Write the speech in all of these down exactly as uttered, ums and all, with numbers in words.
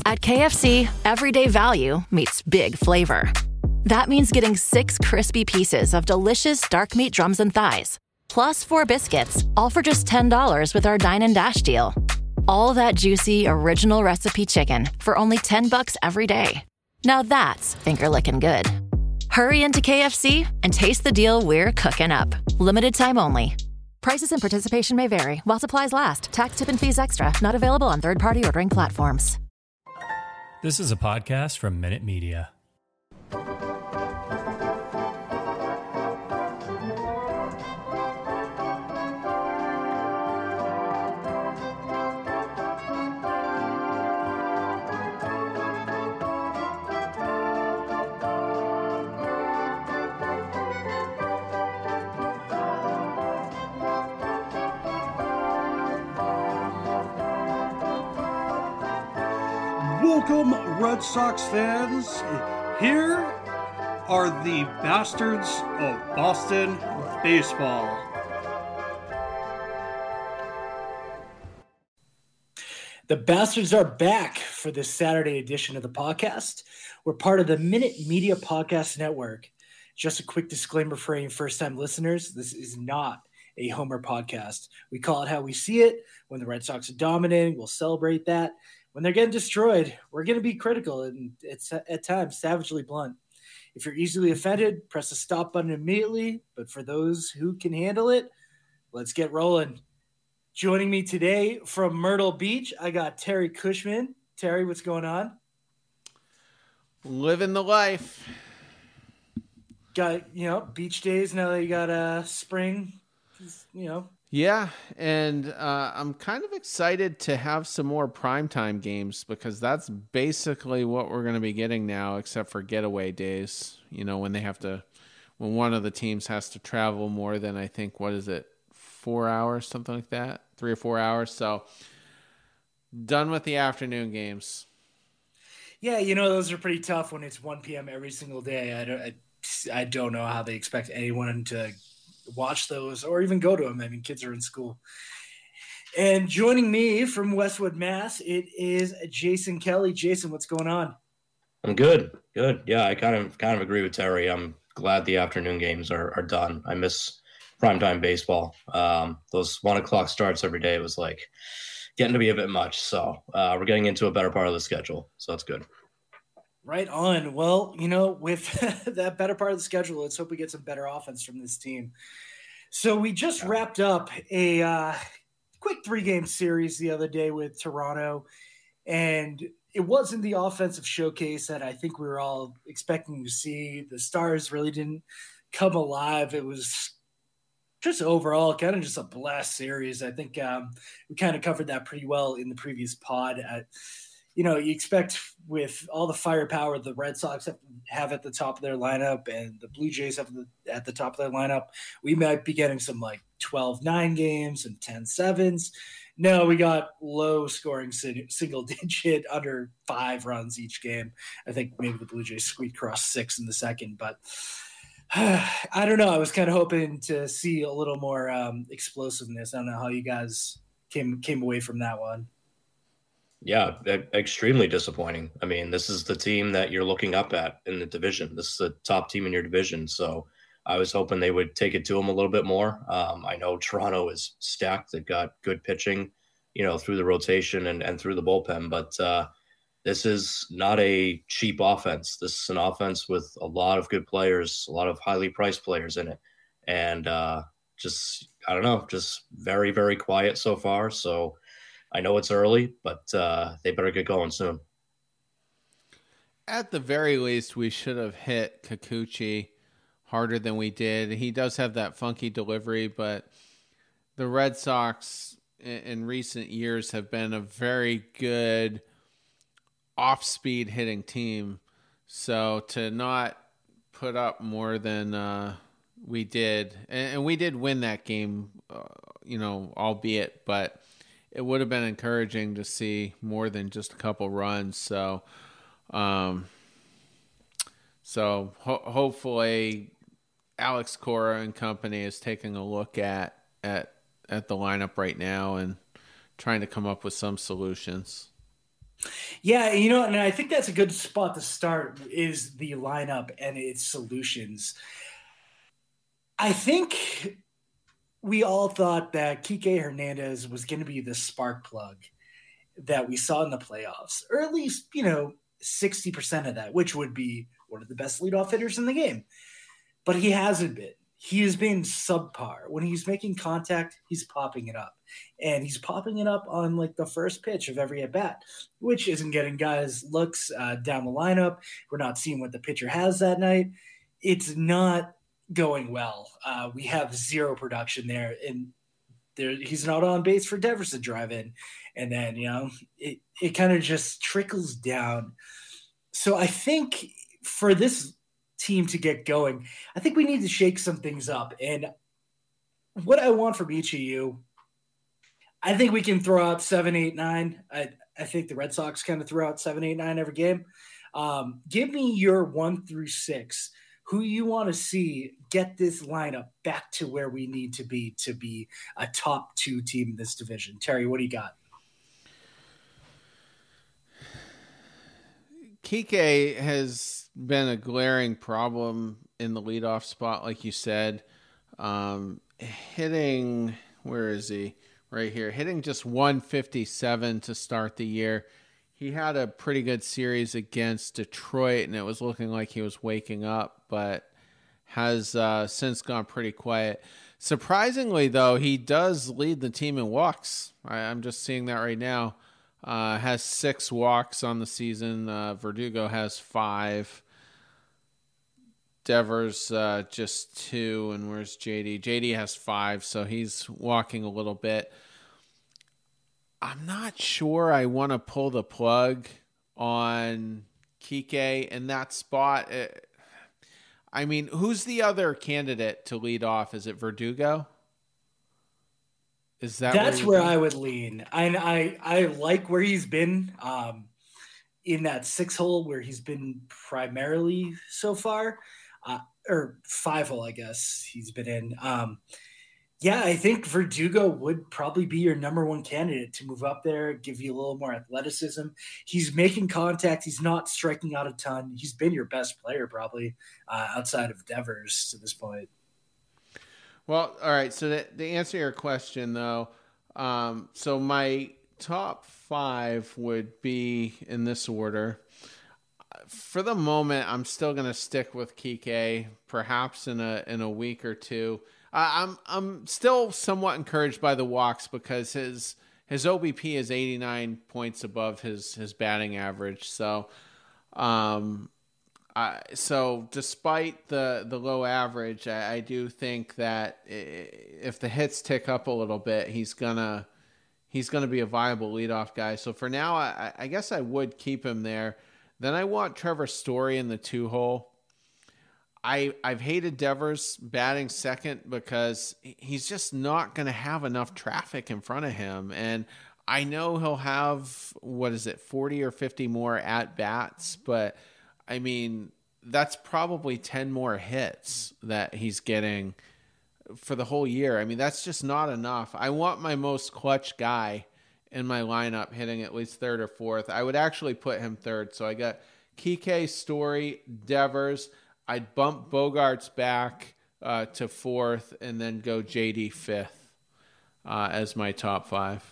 At K F C, everyday value meets big flavor. That means getting six crispy pieces of delicious dark meat drums and thighs, plus four biscuits, all for just ten dollars with our Dine and Dash deal. All that juicy, original recipe chicken for only ten bucks every day. Now that's finger-licking good. Hurry into K F C and taste the deal we're cooking up. Limited time only. Prices and participation may vary while supplies last. Tax, tip, and fees extra. Not available on third-party ordering platforms. This is a podcast from Minute Media. Welcome, Red Sox fans. Here are the bastards of Boston baseball. The bastards are back for this Saturday edition of the podcast. We're part of the Minute Media Podcast Network. Just a quick disclaimer for any first-time listeners. This is not a Homer podcast. We call it how we see it. When the Red Sox are dominating, we'll celebrate that. When they're getting destroyed, we're going to be critical and it's at times savagely blunt. If you're easily offended, press the stop button immediately. But for those who can handle it, let's get rolling. Joining me today from Myrtle Beach, I got Terry Cushman. Terry, what's going on? Living the life. Got, you know, beach days now that you got uh, spring, you know. Yeah, and uh, I'm kind of excited to have some more primetime games because that's basically what we're going to be getting now, except for getaway days, you know, when they have to, when one of the teams has to travel more than, I think, what is it, four hours, something like that, three or four hours. So done with the afternoon games. Yeah, you know, those are pretty tough when it's one p.m. every single day. I don't, I, I don't know how they expect anyone to watch those or even go to them. I mean, kids are in school. And joining me from Westwood, Mass, it is Jason Kelly. Jason, what's going on? I'm good. Good. Yeah, I kind of kind of agree with Terry. I'm glad the afternoon games are, are done. I miss primetime baseball. Um, those one o'clock starts every day was like getting to be a bit much. So uh, we're getting into a better part of the schedule. So that's good. Right on. Well, you know, with that better part of the schedule, let's hope we get some better offense from this team. So we just wrapped up a uh, quick three-game series the other day with Toronto, and it wasn't the offensive showcase that I think we were all expecting to see. The Stars really didn't come alive. It was just overall kind of just a blast series. I think um, we kind of covered that pretty well in the previous pod. At, you know, you expect with all the firepower the Red Sox have, have at the top of their lineup and the Blue Jays have the, at the top of their lineup, we might be getting some like twelve nine games and ten sevens. No, we got low scoring single digit under five runs each game. I think maybe the Blue Jays squeaked across six in the second, but I don't know. I was kind of hoping to see a little more um, explosiveness. I don't know how you guys came came away from that one. Yeah, extremely disappointing. I mean, this is the team that you're looking up at in the division. This is the top team in your division. So I was hoping they would take it to them a little bit more. Um, I know Toronto is stacked. They've got good pitching, you know, through the rotation and, and through the bullpen. But uh, this is not a cheap offense. This is an offense with a lot of good players, a lot of highly priced players in it. And uh, just, I don't know, just very, very quiet so far. So I know it's early, but uh, they better get going soon. At the very least, we should have hit Kikuchi harder than we did. He does have that funky delivery, but the Red Sox in, in recent years have been a very good off-speed hitting team. So to not put up more than uh, we did, and, and we did win that game, uh, you know, albeit, but it would have been encouraging to see more than just a couple runs. So, um, so ho- hopefully Alex Cora and company is taking a look at, at, at the lineup right now and trying to come up with some solutions. Yeah, you know, and I think that's a good spot to start is the lineup and its solutions. I think we all thought that Kike Hernandez was going to be the spark plug that we saw in the playoffs, or at least, you know, sixty percent of that, which would be one of the best leadoff hitters in the game. But he hasn't been. He has been subpar. When he's making contact, he's popping it up. And he's popping it up on like the first pitch of every at-bat, which isn't getting guys looks uh, down the lineup. We're not seeing what the pitcher has that night. It's not going well. Uh, we have zero production there. And there, he's not on base for Devers to drive in. And then, you know, it, it kind of just trickles down. So I think for this team to get going, I think we need to shake some things up. And what I want from each of you, I think we can throw out seven, eight, nine. I, I think the Red Sox kind of throw out seven, eight, nine every game. Um, give me your one through six. Who you want to see get this lineup back to where we need to be to be a top two team in this division. Terry, what do you got? Kike has been a glaring problem in the leadoff spot, like you said. Um, hitting, where is he? Right here, hitting just one fifty-seven to start the year. He had a pretty good series against Detroit, and it was looking like he was waking up, but has uh, since gone pretty quiet. Surprisingly, though, he does lead the team in walks. I, I'm just seeing that right now. Uh, has six walks on the season. Uh, Verdugo has five. Devers uh, just two, and where's J D? J D has five, so he's walking a little bit. I'm not sure I want to pull the plug on Kike in that spot. I mean, who's the other candidate to lead off? Is it Verdugo? Is that That's where, where I would lean. I, I I like where he's been um, in that six hole where he's been primarily so far. Uh, or five hole, I guess he's been in. Um, yeah, I think Verdugo would probably be your number one candidate to move up there, give you a little more athleticism. He's making contact. He's not striking out a ton. He's been your best player probably uh, outside of Devers to this point. Well, all right. So to, to answer your question, though, um, so my top five would be in this order. For the moment, I'm still going to stick with Kike. Perhaps in a in a week or two, uh, I'm I'm still somewhat encouraged by the walks because his his O B P is eighty-nine points above his his batting average. So, um, I, so despite the the low average, I, I do think that if the hits tick up a little bit, he's gonna he's gonna be a viable leadoff guy. So for now, I, I guess I would keep him there. Then I want Trevor Story in the two hole. I, I've hated Devers batting second because he's just not going to have enough traffic in front of him. And I know he'll have, what is it, forty or fifty more at-bats. But, I mean, that's probably ten more hits that he's getting for the whole year. I mean, that's just not enough. I want my most clutch guy in my lineup hitting at least third or fourth. I would actually put him third. So I got Kike, Story, Devers. I'd bump Bogarts back uh, to fourth and then go J D fifth uh, as my top five.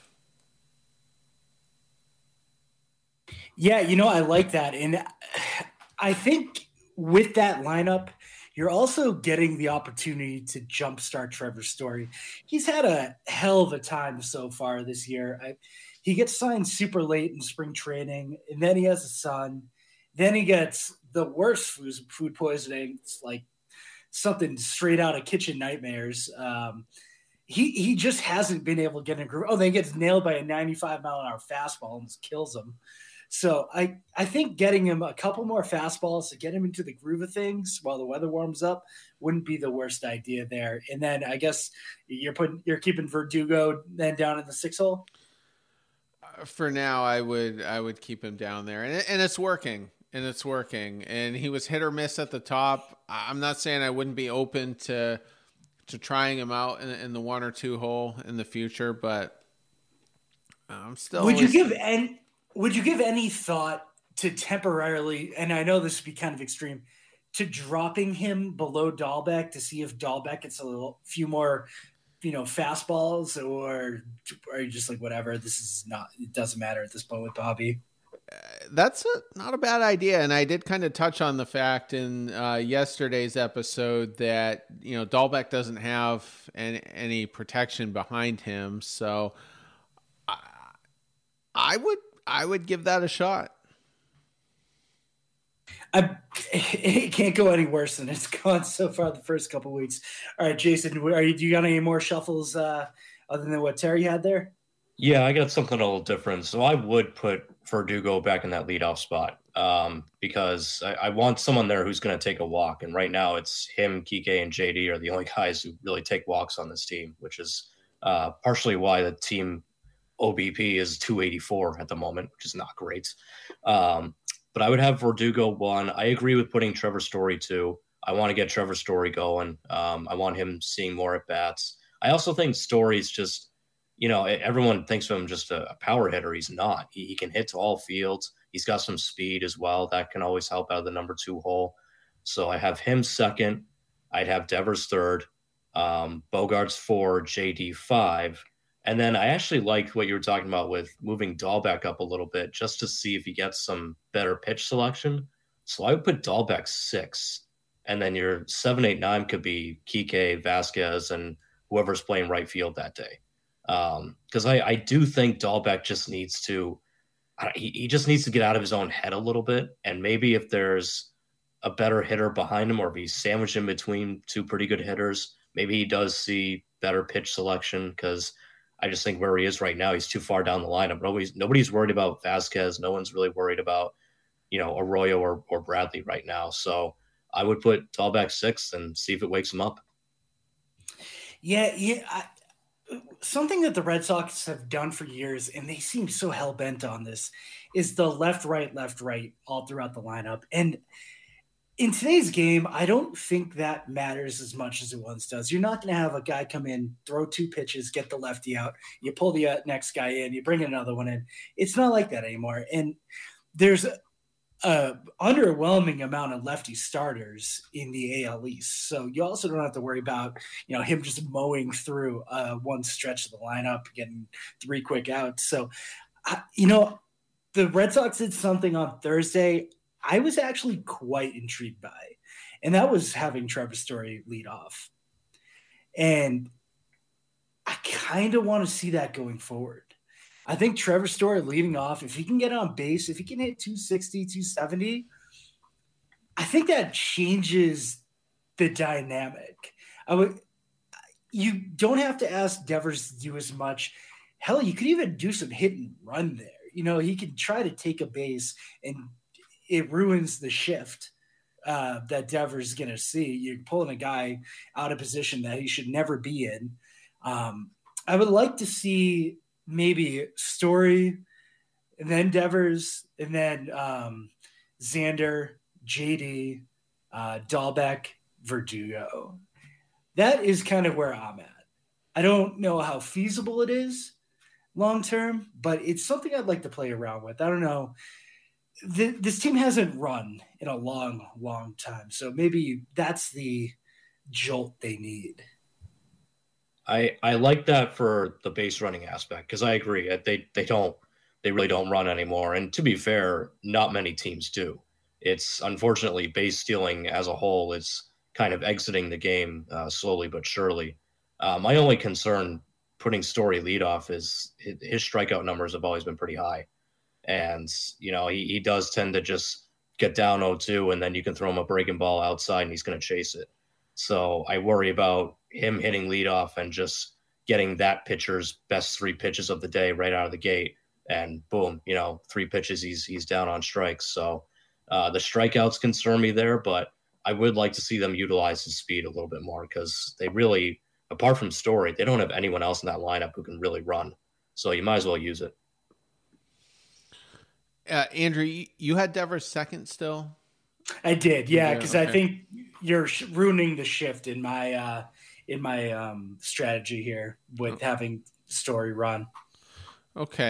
Yeah, you know, I like that. And I think with that lineup, you're also getting the opportunity to jumpstart Trevor Story. He's had a hell of a time so far this year. I, he gets signed super late in spring training, and then he has a son. Then he gets the worst food, food poisoning. It's like something straight out of Kitchen Nightmares. Um, he he just hasn't been able to get in a groove. Oh, then he gets nailed by a ninety-five mile an hour fastball and just kills him. So I, I think getting him a couple more fastballs to get him into the groove of things while the weather warms up wouldn't be the worst idea there. And then I guess you're putting you're keeping Verdugo then down in the six hole. Uh, for now, I would I would keep him down there, and and it's working, and it's working. And he was hit or miss at the top. I'm not saying I wouldn't be open to to trying him out in, in the one or two hole in the future, but I'm still. Would you give any? would you give any thought to temporarily, and I know this would be kind of extreme, to dropping him below Dahlbeck to see if Dahlbeck gets a little few more, you know, fastballs, or are you just like, whatever, this is not, it doesn't matter at this point with Bobby? That's a, not a bad idea. And I did kind of touch on the fact in uh, yesterday's episode that, you know, Dahlbeck doesn't have any, any protection behind him. So I, I would, I would give that a shot. I, it can't go any worse than it's gone so far the first couple of weeks. All right, Jason, are you, do you got any more shuffles uh, other than what Terry had there? Yeah, I got something a little different. So I would put Verdugo back in that leadoff spot um, because I, I want someone there who's going to take a walk. And right now it's him, Kike, and J D are the only guys who really take walks on this team, which is uh, partially why the team O B P is two eighty-four at the moment, which is not great. Um, But I would have Verdugo one. I agree with putting Trevor Story two. I want to get Trevor Story going. Um, I want him seeing more at bats. I also think Story's just, you know, everyone thinks of him just a, a power hitter. He's not. He, he can hit to all fields. He's got some speed as well. That can always help out of the number two hole. So I have him second. I'd have Devers third. Um, Bogarts four, J D five. And then I actually liked what you were talking about with moving Dahlbeck up a little bit just to see if he gets some better pitch selection. So I would put Dahlbeck six. And then your seven, eight, nine could be Kike, Vasquez, and whoever's playing right field that day. Because um, I, I do think Dahlbeck just needs to – he, he just needs to get out of his own head a little bit. And maybe if there's a better hitter behind him, or if he's sandwiched in between two pretty good hitters, maybe he does see better pitch selection, because – I just think where he is right now, he's too far down the lineup. Nobody's, nobody's worried about Vasquez. No one's really worried about, you know, Arroyo or, or Bradley right now. So I would put Dahlbeck sixth and see if it wakes him up. Yeah, yeah. I, something that the Red Sox have done for years, and they seem so hell-bent on this, is the left, right, left, right all throughout the lineup. And in today's game, I don't think that matters as much as it once does. You're not going to have a guy come in, throw two pitches, get the lefty out. You pull the uh, next guy in, you bring another one in. It's not like that anymore. And there's a, a underwhelming amount of lefty starters in the A L East. So you also don't have to worry about, you know, him just mowing through uh, one stretch of the lineup, getting three quick outs. So, uh, you know, the Red Sox did something on Thursday I was actually quite intrigued by, and that was having Trevor Story lead off. And I kind of want to see that going forward. I think Trevor Story leading off, if he can get on base, if he can hit two sixty, two seventy, I think that changes the dynamic. I would, you don't have to ask Devers to do as much. Hell, you could even do some hit and run there. You know, he can try to take a base, and it ruins the shift uh, that Devers is going to see. You're pulling a guy out of position that he should never be in. Um, I would like to see maybe Story, and then Devers, and then um, Xander, J D, uh, Dahlbeck, Verdugo. That is kind of where I'm at. I don't know how feasible it is long term, but it's something I'd like to play around with. I don't know. The, this team hasn't run in a long, long time, so maybe that's the jolt they need. I I like that for the base running aspect, because I agree they they don't they really don't run anymore, and to be fair, not many teams do. It's unfortunately base stealing as a whole is kind of exiting the game uh, slowly but surely. Uh, my only concern putting Story leadoff is his, his strikeout numbers have always been pretty high. And, you know, he, he does tend to just get down oh two, and then you can throw him a breaking ball outside and he's going to chase it. So I worry about him hitting leadoff and just getting that pitcher's best three pitches of the day right out of the gate. And boom, you know, three pitches, he's he's down on strikes. So uh, the strikeouts concern me there, but I would like to see them utilize his speed a little bit more, because they really, apart from Story, they don't have anyone else in that lineup who can really run. So you might as well use it. Uh, Andrew, you, you had Devers second still? I did, yeah, because okay. I think you're sh- ruining the shift in my uh, in my um, strategy here with oh. having Story run. Okay.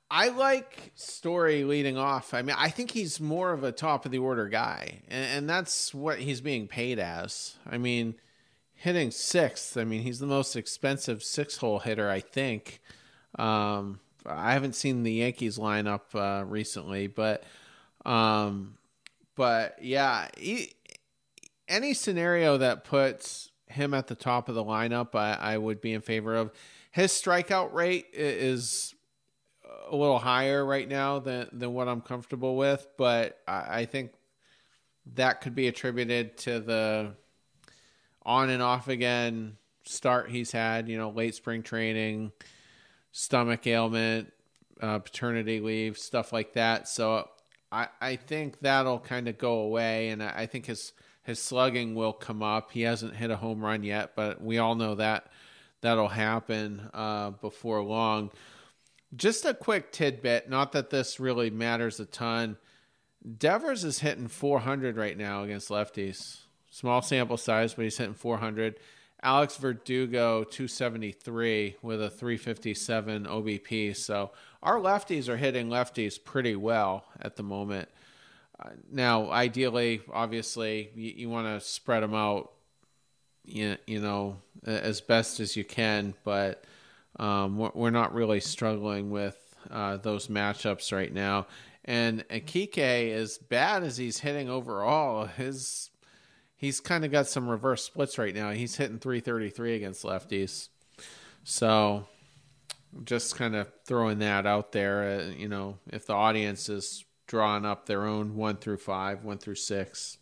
I like Story leading off. I mean, I think he's more of a top of the order guy, and, and that's what he's being paid as. I mean, hitting sixth. I mean, he's the most expensive six-hole hitter, I think. Um, I haven't seen the Yankees lineup uh, recently, but, um, but yeah, he, any scenario that puts him at the top of the lineup, I, I would be in favor of. His strikeout rate is a little higher right now than, than what I'm comfortable with, but I, I think that could be attributed to the on and off again start he's had, you know, late spring training, stomach ailment, uh, paternity leave, stuff like that. So I, I think that'll kind of go away, and I, I think his his slugging will come up. He hasn't hit a home run yet, but we all know that that'll happen uh, before long. Just a quick tidbit, not that this really matters a ton. Devers is hitting four hundred right now against lefties. Small sample size, but he's hitting four hundred. Alex Verdugo, two seventy-three with a three fifty-seven O B P. So our lefties are hitting lefties pretty well at the moment. Uh, now, ideally, obviously, you, you want to spread them out, you, you know, as best as you can, but Um, we're not really struggling with uh, those matchups right now. And Akike, as bad as he's hitting overall, his he's kind of got some reverse splits right now. He's hitting three thirty-three against lefties. So just kind of throwing that out there, uh, you know, if the audience is drawing up their own one through five, one through six.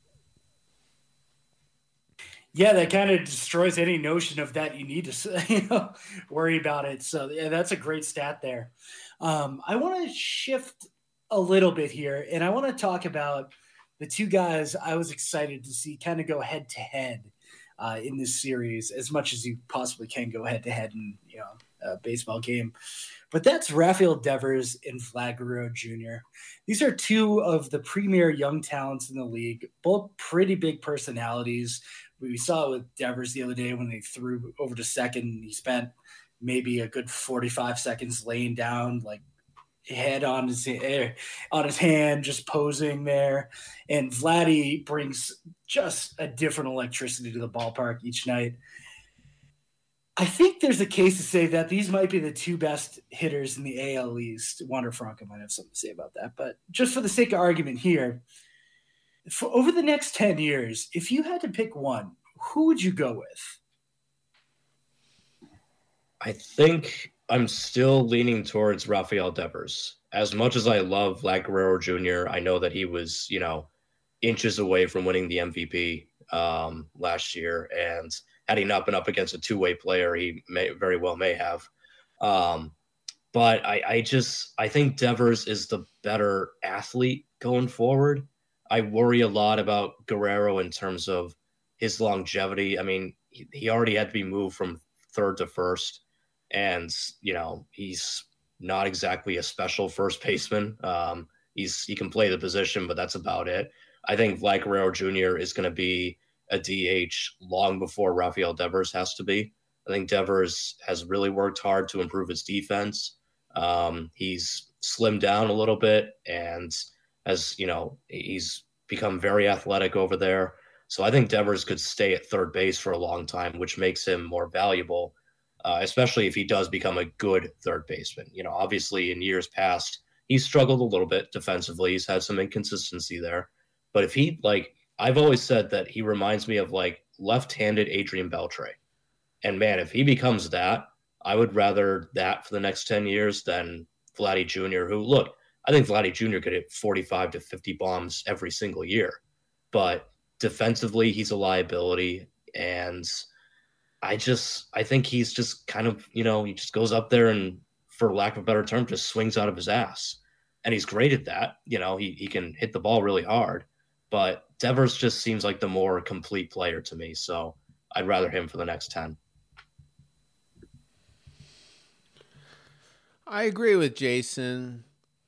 Yeah, that kind of destroys any notion of that you need to, you know, worry about it. So yeah, that's a great stat there. Um, I want to shift a little bit here, and I want to talk about the two guys I was excited to see kind of go head to head uh, in this series, as much as you possibly can go head to head in, you know, a baseball game. But that's Rafael Devers and Vlad Guerrero Junior These are two of the premier young talents in the league, both pretty big personalities. We saw it with Devers the other day when they threw over to second. He spent maybe a good forty-five seconds laying down, like head on his on his hand, just posing there. And Vladdy brings just a different electricity to the ballpark each night. I think there's a case to say that these might be the two best hitters in the A L East. Wander Franco might have something to say about that, but just for the sake of argument here, for over the next ten years, if you had to pick one, who would you go with? I think I'm still leaning towards Rafael Devers. As much as I love Vlad Guerrero Junior, I know that he was, you know, inches away from winning the M V P um, last year. And had he not been up against a two-way player, he may very well may have. Um, but I, I just, I think Devers is the better athlete going forward. I worry a lot about Guerrero in terms of his longevity. I mean, he, he already had to be moved from third to first. And, you know, he's not exactly a special first baseman. Um, he's he can play the position, but that's about it. I think Vlad Guerrero Junior is going to be a D H long before Rafael Devers has to be. I think Devers has really worked hard to improve his defense. Um, he's slimmed down a little bit, and as you know, he's become very athletic over there. So I think Devers could stay at third base for a long time, which makes him more valuable, uh, especially if he does become a good third baseman. You know, obviously in years past, he's struggled a little bit defensively. He's had some inconsistency there. But if he, like, I've always said that he reminds me of, like, left-handed Adrian Beltre. And, man, if he becomes that, I would rather that for the next ten years than Vladdy Junior, who, look, I think Vladdy Junior could hit forty-five to fifty bombs every single year. But defensively, he's a liability. And I just, I think he's just kind of, you know, he just goes up there and, for lack of a better term, just swings out of his ass. And he's great at that. You know, he, he can hit the ball really hard. But Devers just seems like the more complete player to me. So I'd rather him for the next ten. I agree with Jason.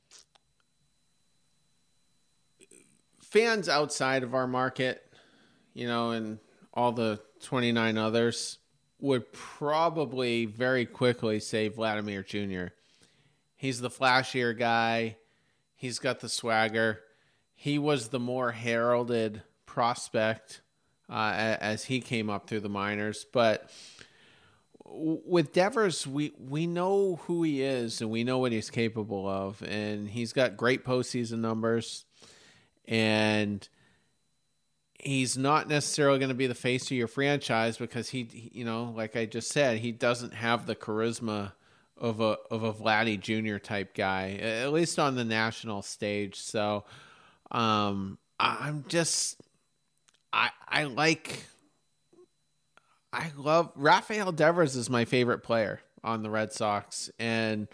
Fans outside of our market, you know, and all the twenty-nine others would probably very quickly say Vladimir Junior He's the flashier guy. He's got the swagger. He was the more heralded prospect uh, as he came up through the minors. But with Devers, we, we know who he is and we know what he's capable of. And he's got great postseason numbers. And he's not necessarily going to be the face of your franchise because he, you know, like I just said, he doesn't have the charisma of a of a Vladdy Junior type guy, at least on the national stage. So um, I'm just, I I like, I love, Rafael Devers is my favorite player on the Red Sox. And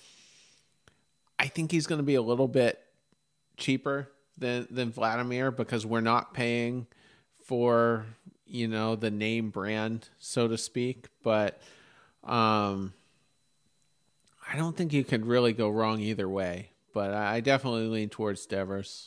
I think he's going to be a little bit cheaper than, than Vladimir because we're not paying for, you know, the name brand, so to speak. But um, I don't think you could really go wrong either way. But I definitely lean towards Devers.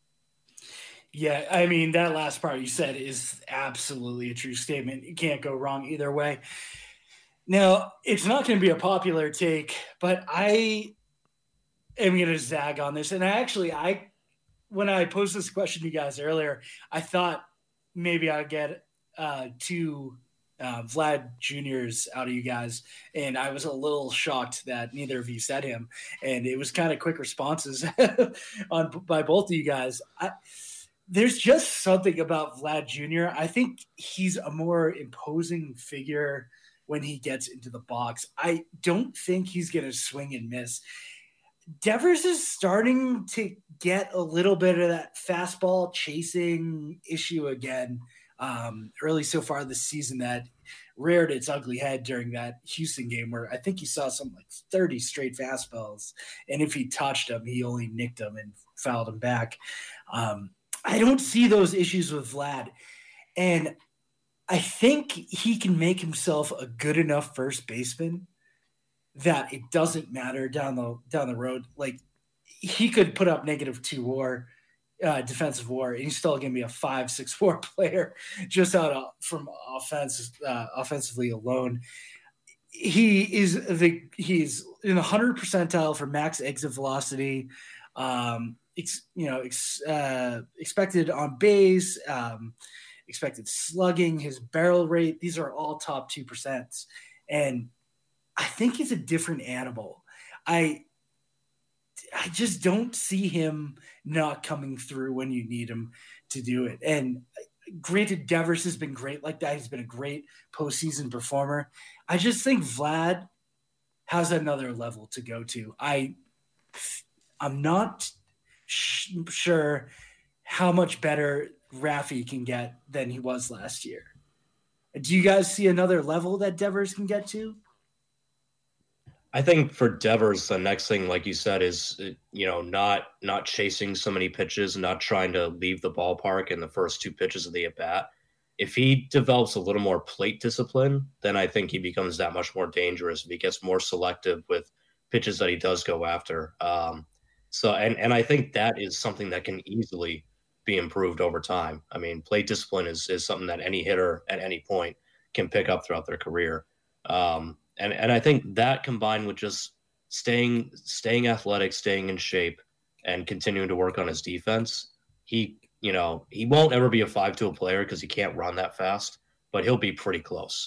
Yeah, I mean, that last part you said is absolutely a true statement. You can't go wrong either way. Now, it's not going to be a popular take, but I am going to zag on this. And I actually, I when I posed this question to you guys earlier, I thought maybe I'd get uh, two uh, Vlad Juniors out of you guys. And I was a little shocked that neither of you said him. And it was kind of quick responses on by both of you guys. I, There's just something about Vlad Junior I think he's a more imposing figure when he gets into the box. I don't think he's going to swing and miss. Devers is starting to get a little bit of that fastball chasing issue again um, early so far this season that reared its ugly head during that Houston game where I think he saw something like thirty straight fastballs. And if he touched them, he only nicked them and fouled them back. Um, I don't see those issues with Vlad. And I think he can make himself a good enough first baseman that it doesn't matter down the down the road. Like he could put up negative two WAR, uh, defensive WAR, and he's still going to be a five, six, WAR player just out of, from offense, uh, offensively alone. He is the he's in the hundred percentile for max exit velocity. Um, Ex, you know, ex, uh, expected on base, um, expected slugging, his barrel rate. These are all top two percent. And I think he's a different animal. I, I just don't see him not coming through when you need him to do it. And granted, Devers has been great like that. He's been a great postseason performer. I just think Vlad has another level to go to. I, I'm not sure how much better Rafi can get than he was last year. Do you guys see another level that Devers can get to? I think for Devers, the next thing, like you said, is, you know, not not chasing so many pitches, not trying to leave the ballpark in the first two pitches of the at-bat. If he develops a little more plate discipline, then I think he becomes that much more dangerous if he gets more selective with pitches that he does go after. Um, So, and, and I think that is something that can easily be improved over time. I mean, plate discipline is, is something that any hitter at any point can pick up throughout their career. Um, and, and I think that combined with just staying, staying athletic, staying in shape and continuing to work on his defense, he, you know, he won't ever be a five tool player because he can't run that fast, but he'll be pretty close.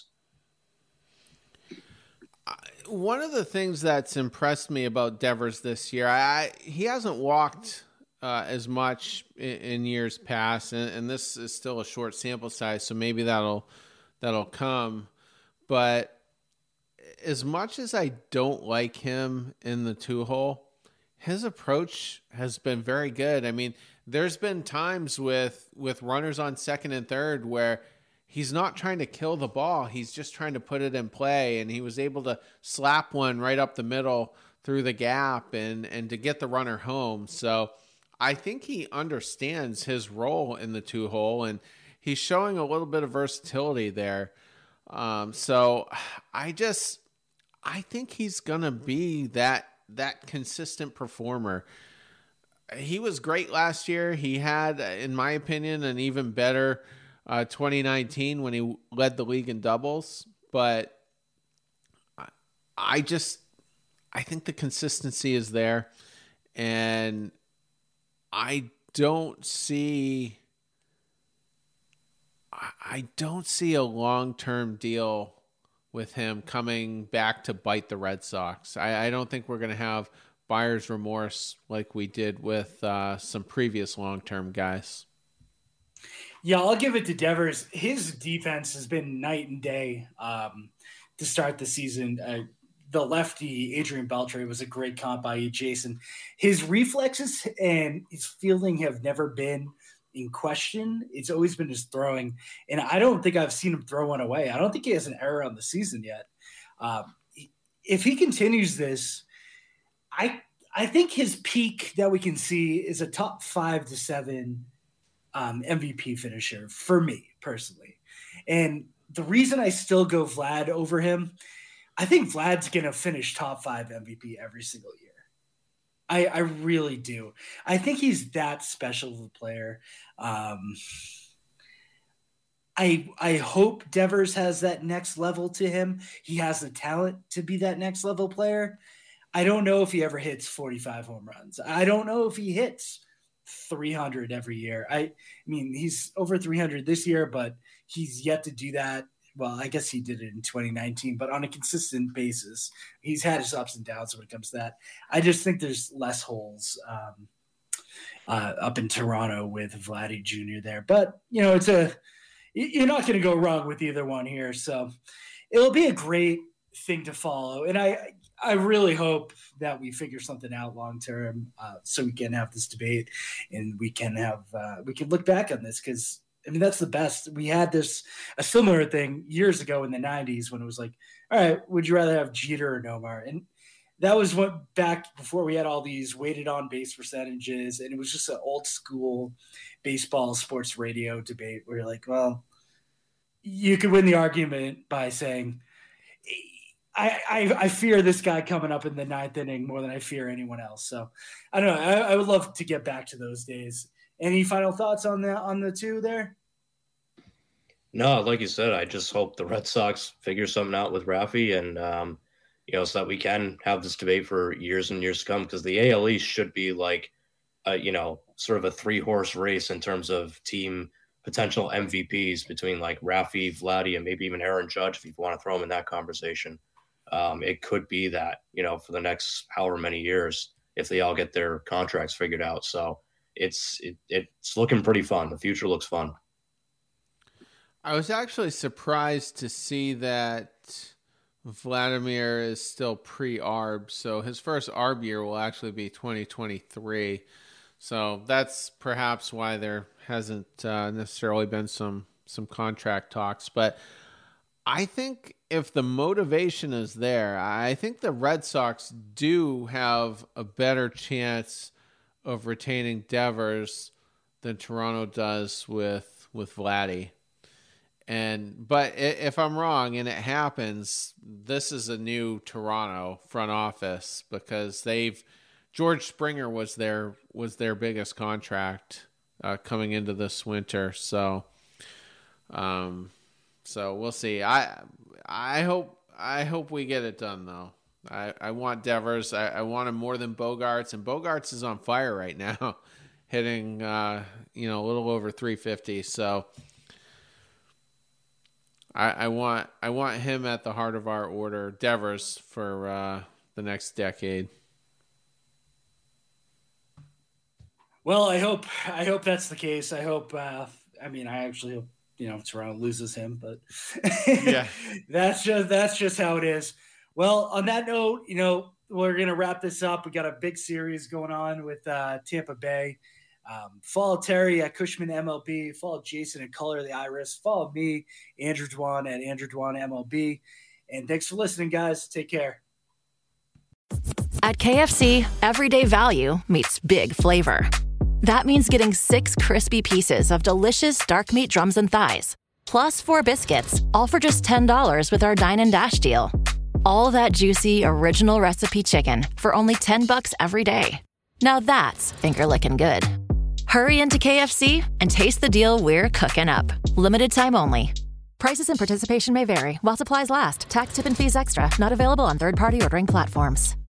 One of the things that's impressed me about Devers this year, I he hasn't walked uh, as much in, in years past, and, and this is still a short sample size, so maybe that'll that'll come. But as much as I don't like him in the two hole, his approach has been very good. I mean, there's been times with with runners on second and third where he's not trying to kill the ball. He's just trying to put it in play. And he was able to slap one right up the middle through the gap and, and to get the runner home. So I think he understands his role in the two hole and he's showing a little bit of versatility there. Um, so I just, I think he's going to be that, that consistent performer. He was great last year. He had, in my opinion, an even better Uh, twenty nineteen when he led the league in doubles, but I just I think the consistency is there, and I don't see I don't see a long-term deal with him coming back to bite the Red Sox. I, I don't think we're going to have buyer's remorse like we did with uh, some previous long-term guys. Yeah, I'll give it to Devers. His defense has been night and day um, to start the season. Uh, the lefty, Adrian Beltre, was a great comp by you, Jason. His reflexes and his fielding have never been in question. It's always been his throwing. And I don't think I've seen him throw one away. I don't think he has an error on the season yet. Um, if he continues this, I I think his peak that we can see is a top five to seven um, M V P finisher for me personally. And the reason I still go Vlad over him, I think Vlad's going to finish top five M V P every single year. I, I really do. I think he's that special of a player. Um, I I hope Devers has that next level to him. He has the talent to be that next level player. I don't know if he ever hits forty-five home runs. I don't know if he hits three hundred every year. I, I mean, he's over three hundred this year, but he's yet to do that. Well, I guess he did it in twenty nineteen, but on a consistent basis. He's had his ups and downs when it comes to that. I just think there's less holes um, uh, up in Toronto with Vladdy Junior there. But, you know, it's a you're not going to go wrong with either one here. So it'll be a great thing to follow. And I I really hope that we figure something out long term uh, so we can have this debate and we can have uh, we can look back on this because I mean, that's the best. We had this a similar thing years ago in the nineties when it was like, all right, would you rather have Jeter or Nomar? And that was what back before we had all these weighted on base percentages. And it was just an old school baseball sports radio debate where you're like, well, you could win the argument by saying, I, I, I fear this guy coming up in the ninth inning more than I fear anyone else. So I don't know. I, I would love to get back to those days. Any final thoughts on the on the two there? No, like you said, I just hope the Red Sox figure something out with Rafi, and um, you know, so that we can have this debate for years and years to come. Because the A L East should be like, a, you know, sort of a three horse race in terms of team potential M V Ps between like Rafi, Vladdy, and maybe even Aaron Judge if you want to throw him in that conversation. Um, it could be that, you know, for the next however many years if they all get their contracts figured out. So. It's it, it's looking pretty fun. The future looks fun. I was actually surprised to see that Vladimir is still pre-A R B, so his first A R B year will actually be twenty twenty-three. So that's perhaps why there hasn't uh, necessarily been some some contract talks. But I think if the motivation is there, I think the Red Sox do have a better chance of retaining Devers than Toronto does with with Vladdy. And but if I'm wrong and it happens, this is a new Toronto front office because they've George Springer was their was their biggest contract uh, coming into this winter. So um so we'll see. I I hope I hope we get it done though. I, I want Devers. I, I want him more than Bogarts, and Bogarts is on fire right now, hitting uh, you know a little over three fifty. So I, I want I want him at the heart of our order, Devers, for uh, the next decade. Well, I hope I hope that's the case. I hope. Uh, I mean, I actually hope you know Toronto loses him, but yeah, that's just that's just how it is. Well, on that note, you know, we're going to wrap this up. We got a big series going on with uh, Tampa Bay. Um, follow Terry at Cushman M L B. Follow Jason at Color of the Iris. Follow me, Andrew Dwan at Andrew Dwan M L B. And thanks for listening, guys. Take care. At K F C, everyday value meets big flavor. That means getting six crispy pieces of delicious dark meat drums and thighs, plus four biscuits, all for just ten dollars with our Dine and Dash deal. All that juicy, original recipe chicken for only ten bucks every day. Now that's finger-licking good. Hurry into K F C and taste the deal we're cooking up. Limited time only. Prices and participation may vary while supplies last. Tax, tip, and fees extra. Not available on third-party ordering platforms.